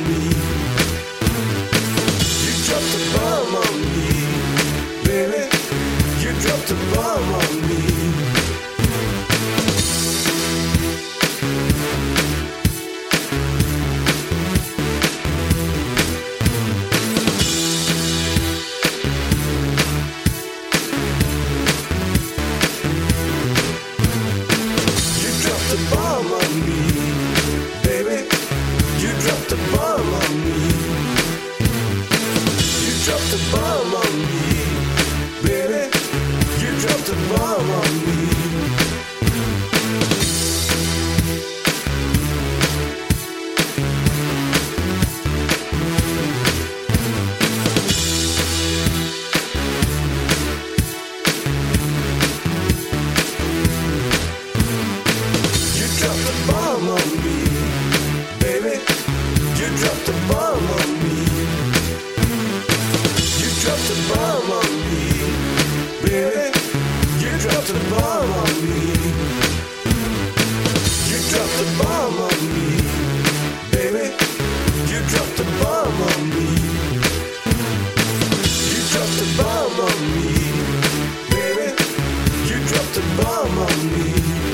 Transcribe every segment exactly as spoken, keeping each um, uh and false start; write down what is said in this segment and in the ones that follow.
me. You dropped a bomb on me, baby. You dropped a bomb on me. You dropped a bomb on me, baby. You dropped a bomb on me. You dropped a bomb on me, baby. You dropped a bomb on me. You dropped a bomb on me, baby. You dropped a bomb on me. You dropped a bomb on me, baby. You dropped a bomb on me. You dropped a bomb on me, baby. You dropped a bomb on me. You dropped a bomb on me, baby. You dropped a bomb on me.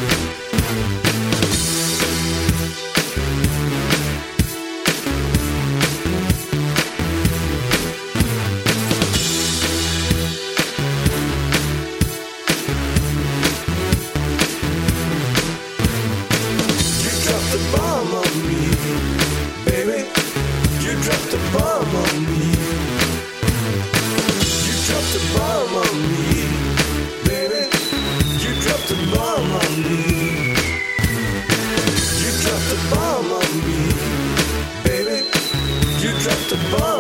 You dropped a bomb on me, baby. You dropped a bomb on me. You dropped a bomb on me, baby. You dropped a bomb on me. You dropped a bomb on me, baby. You dropped a bomb.